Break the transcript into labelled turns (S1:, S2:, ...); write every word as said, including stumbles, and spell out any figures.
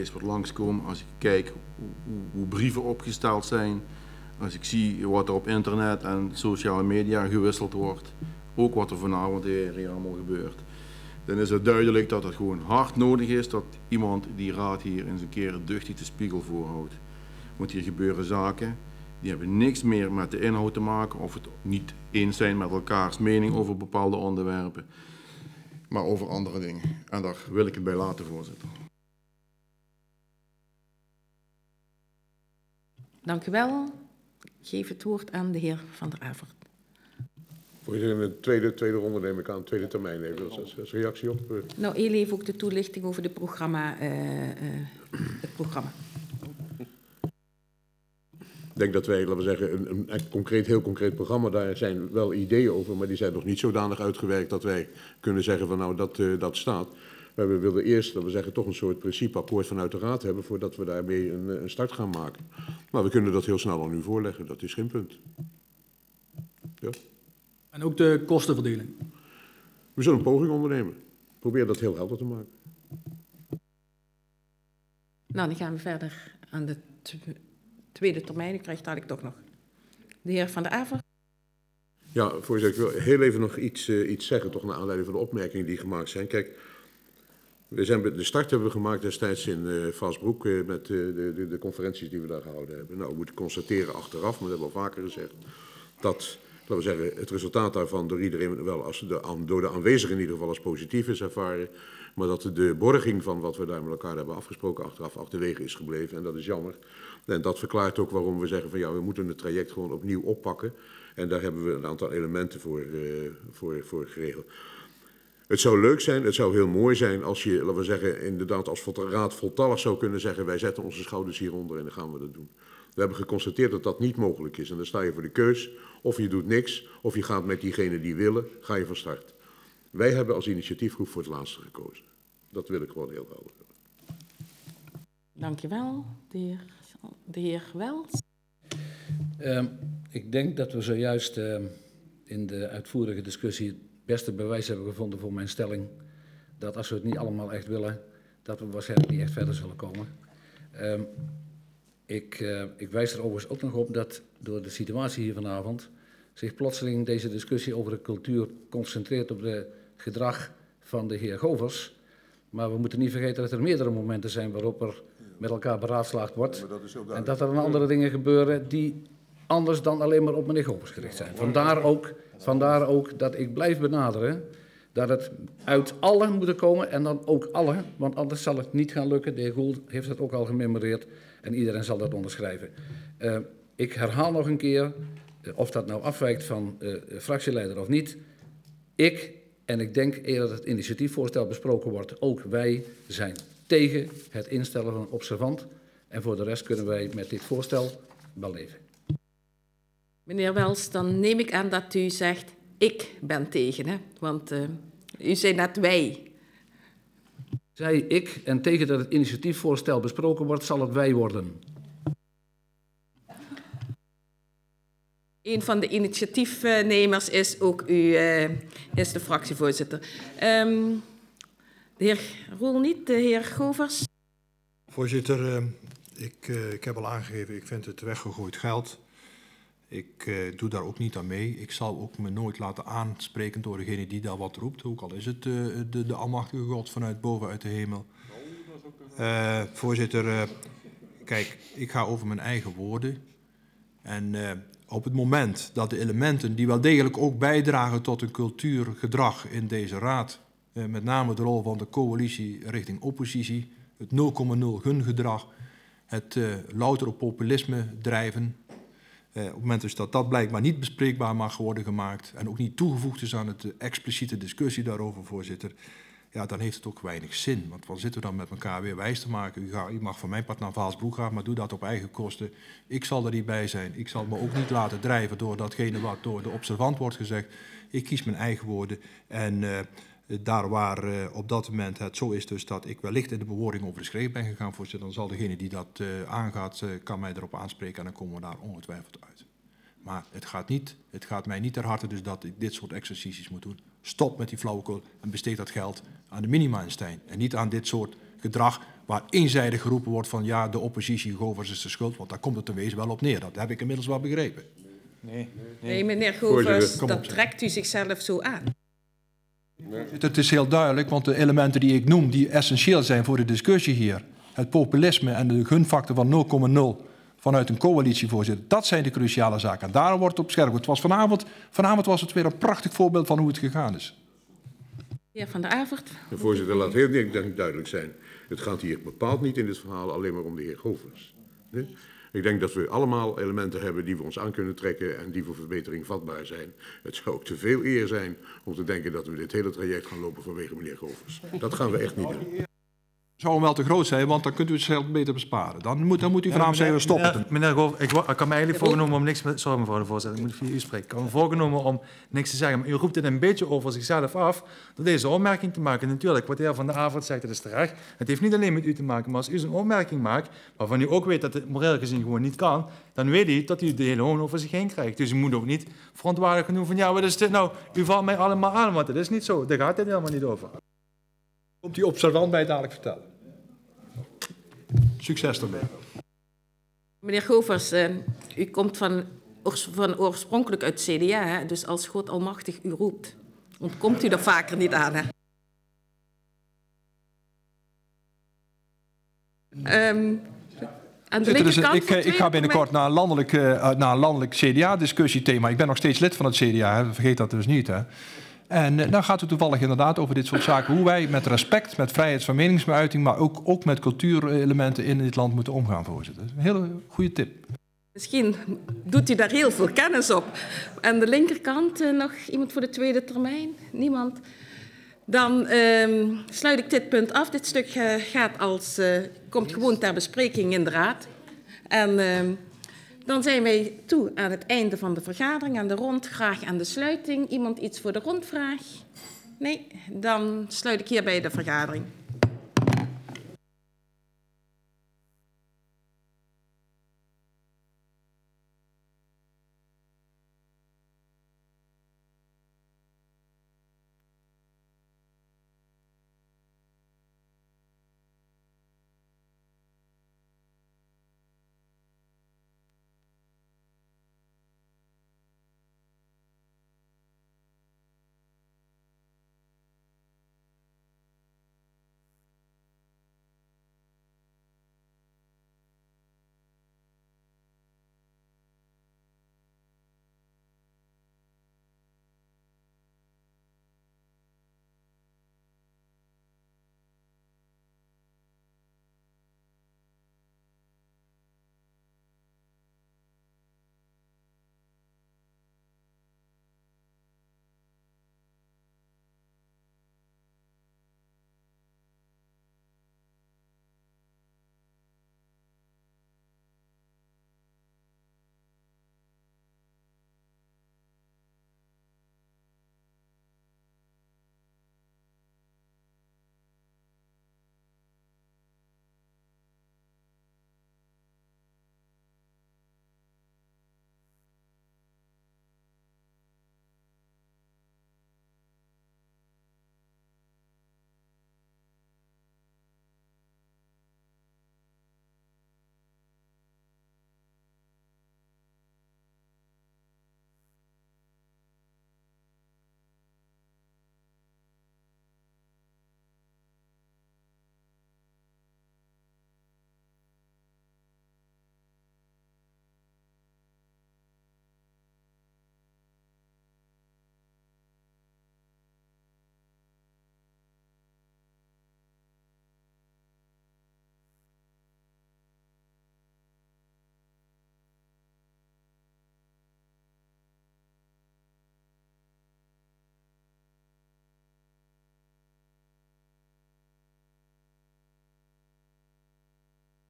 S1: eens wat langskomen, als ik kijk hoe, hoe, hoe brieven opgesteld zijn, als ik zie wat er op internet en sociale media gewisseld wordt, ook wat er vanavond hier allemaal gebeurt, dan is het duidelijk dat het gewoon hard nodig is dat iemand die raad hier eens een keer duchtig de spiegel voorhoudt. Want hier gebeuren zaken die hebben niks meer met de inhoud te maken, of het niet eens zijn met elkaars mening over bepaalde onderwerpen, maar over andere dingen. En daar wil ik het bij laten, voorzitter.
S2: Dank u wel. Ik geef het woord aan de heer Van der Avert.
S3: Voorzitter, in de tweede, tweede ronde neem ik aan, tweede termijn even als, als reactie op. Uh...
S2: Nou, heel even ook de toelichting over de programma, uh, uh, het programma.
S3: Ik denk dat wij, laten we zeggen, een, een echt concreet, heel concreet programma, daar zijn wel ideeën over, maar die zijn nog niet zodanig uitgewerkt dat wij kunnen zeggen van nou, dat, uh, dat staat. Maar we wilden eerst, laten we zeggen, toch een soort principeakkoord vanuit de Raad hebben voordat we daarmee een, een start gaan maken. Maar we kunnen dat heel snel aan u voorleggen, dat is geen punt. Ja.
S4: En ook de kostenverdeling?
S3: We zullen een poging ondernemen. Probeer dat heel helder te maken.
S2: Nou, dan gaan we verder aan de tweede termijn. Ik krijg dadelijk toch nog de heer Van der Avert.
S3: Ja, voorzitter, ik wil heel even nog iets, uh, iets zeggen, toch naar aanleiding van de opmerkingen die gemaakt zijn. Kijk, we zijn, de start hebben we gemaakt destijds in uh, Vaasbroek uh, met uh, de, de, de conferenties die we daar gehouden hebben. Nou, we moeten constateren achteraf, maar dat hebben we al vaker gezegd, dat, laten we zeggen, het resultaat daarvan door iedereen wel als de, door de aanwezigen in ieder geval als positief is ervaren. Maar dat de borging van wat we daar met elkaar hebben afgesproken achteraf achterwege is gebleven. En dat is jammer. En dat verklaart ook waarom we zeggen van ja, we moeten het traject gewoon opnieuw oppakken. En daar hebben we een aantal elementen voor, uh, voor, voor geregeld. Het zou leuk zijn, het zou heel mooi zijn als je, laten we zeggen, inderdaad als raad voltallig zou kunnen zeggen wij zetten onze schouders hieronder en dan gaan we dat doen. We hebben geconstateerd dat dat niet mogelijk is. En dan sta je voor de keus, of je doet niks, of je gaat met diegenen die willen, ga je van start. Wij hebben als initiatiefgroep voor het laatste gekozen. Dat wil ik gewoon heel helder hebben.
S2: Dank je wel, de heer, de heer Wels.
S5: Uh, ik denk dat we zojuist uh, in de uitvoerige discussie het beste bewijs hebben gevonden voor mijn stelling dat als we het niet allemaal echt willen, dat we waarschijnlijk niet echt verder zullen komen. Uh, ik, uh, ik wijs er overigens ook nog op dat door de situatie hier vanavond zich plotseling deze discussie over de cultuur concentreert op het gedrag van de heer Govers. Maar we moeten niet vergeten dat er meerdere momenten zijn waarop er met elkaar beraadslaagd wordt. Ja, en dat er dan andere dingen gebeuren die anders dan alleen maar op meneer Govers gericht zijn. Vandaar ook, vandaar ook dat ik blijf benaderen dat het uit allen moet komen en dan ook allen, want anders zal het niet gaan lukken. De heer Gould heeft het ook al gememoreerd en iedereen zal dat onderschrijven. Uh, ik herhaal nog een keer, uh, of dat nou afwijkt van uh, fractieleider of niet. Ik, en ik denk eer dat het initiatiefvoorstel besproken wordt, ook wij zijn tegen het instellen van een observant. En voor de rest kunnen wij met dit voorstel wel leven.
S2: Meneer Wels, dan neem ik aan dat u zegt, ik ben tegen, hè? Want uh, u zei net wij.
S5: Zei ik, en tegen dat het initiatiefvoorstel besproken wordt, zal het wij worden.
S2: Een van de initiatiefnemers is ook u, uh, is de fractievoorzitter. Um, de heer Roel niet, de heer Govers.
S6: Voorzitter, uh, ik, uh, ik heb al aangegeven, ik vind het weggegooid geld. Ik uh, doe daar ook niet aan mee. Ik zal ook me nooit laten aanspreken door degene die daar wat roept. Ook al is het uh, de, de almachtige God vanuit boven uit de hemel. Uh, voorzitter, uh, kijk, ik ga over mijn eigen woorden. En uh, op het moment dat de elementen die wel degelijk ook bijdragen tot een cultuurgedrag in deze raad, uh, met name de rol van de coalitie richting oppositie, het nul komma nul gungedrag, het uh, louter op populisme drijven, Uh, op het moment dus dat dat blijkbaar niet bespreekbaar mag worden gemaakt en ook niet toegevoegd is aan het uh, expliciete discussie daarover, voorzitter, ja, dan heeft het ook weinig zin. Want wat zitten we dan met elkaar weer wijs te maken? U, ga, u mag van mijn part naar Vaasbroek gaan, maar doe dat op eigen kosten. Ik zal er niet bij zijn. Ik zal me ook niet laten drijven door datgene wat door de observant wordt gezegd. Ik kies mijn eigen woorden en uh, daar waar uh, op dat moment het zo is dus dat ik wellicht in de bewoording over de schreef ben gegaan, voorzitter, dan zal degene die dat uh, aangaat, uh, kan mij erop aanspreken en dan komen we daar ongetwijfeld uit. Maar het gaat, niet, het gaat mij niet ter harte dus dat ik dit soort exercities moet doen. Stop met die flauwekul en besteed dat geld aan de minima-instein en niet aan dit soort gedrag waar eenzijdig geroepen wordt van ja, de oppositie, Govers is de schuld, want daar komt het ten wezen wel op neer. Dat heb ik inmiddels wel begrepen.
S2: Nee, nee meneer Govers,
S3: Voorzitter,
S6: kom
S2: dat
S6: op, zeg.
S2: trekt u zichzelf zo aan.
S6: Het is heel duidelijk, want de elementen die ik noem, die essentieel zijn voor de discussie hier, het populisme en de gunfactor van nul komma nul vanuit een coalitie, voorzitter, dat zijn de cruciale zaken. En daarom wordt het op scherp. Het was vanavond, vanavond was het weer een prachtig voorbeeld van hoe het gegaan is.
S2: Heer Van der Avert.
S3: De voorzitter, laat heel denk, duidelijk zijn. Het gaat hier bepaald niet in dit verhaal alleen maar om de heer Govers. Nee? Ik denk dat we allemaal elementen hebben die we ons aan kunnen trekken en die voor verbetering vatbaar zijn. Het zou ook te veel eer zijn om te denken dat we dit hele traject gaan lopen vanwege meneer Govers. Dat gaan we echt niet doen.
S6: Zou hem wel te groot zijn, want dan kunt u het zelf beter besparen. Dan moet, dan moet u vanavond zeggen, we stoppen.
S7: Meneer, meneer Goof, ik, wa- ik kan me eigenlijk voorgenomen om niks... Met, sorry mevrouw de voorzitter, ik moet via u spreken. Ik kan me voorgenomen om niks te zeggen. Maar u roept het een beetje over zichzelf af door deze opmerking te maken. Natuurlijk, wat de heer Van der Avert zegt, dat is terecht. Het heeft niet alleen met u te maken, maar als u zo'n opmerking maakt, waarvan u ook weet dat het moreel gezien gewoon niet kan, dan weet u dat u de hele hoon over zich heen krijgt. Dus u moet ook niet verontwaardigd genoeg van, ja, wat is dit nou? U valt mij allemaal aan, want dat is niet zo. Daar gaat het helemaal niet over.
S6: Komt die observant mij dadelijk vertellen. Succes ermee.
S2: Meneer Govers, uh, u komt van, oors van oorspronkelijk uit het C D A, hè? Dus als God almachtig u roept, ontkomt u er vaker niet aan. Hè? Um, aan de
S6: Dus
S2: linkerkant
S6: ik,
S2: voor
S6: ik
S2: twee
S6: ga binnenkort naar een landelijk, uh, naar een landelijk C D A-discussiethema. Ik ben nog steeds lid van het C D A, hè? Vergeet dat dus niet. Hè? En uh, dan gaat het toevallig inderdaad over dit soort zaken. Hoe wij met respect, met vrijheid van meningsuiting, maar ook, ook met cultuurelementen in dit land moeten omgaan, voorzitter. Een hele goede tip.
S2: Misschien doet u daar heel veel kennis op. Aan de linkerkant uh, nog iemand voor de tweede termijn? Niemand? Dan uh, sluit ik dit punt af. Dit stuk uh, gaat als, uh, komt gewoon ter bespreking in de Raad. En uh, dan zijn wij toe aan het einde van de vergadering, aan de rond, graag aan de sluiting. Iemand iets voor de rondvraag? Nee, dan sluit ik hierbij de vergadering.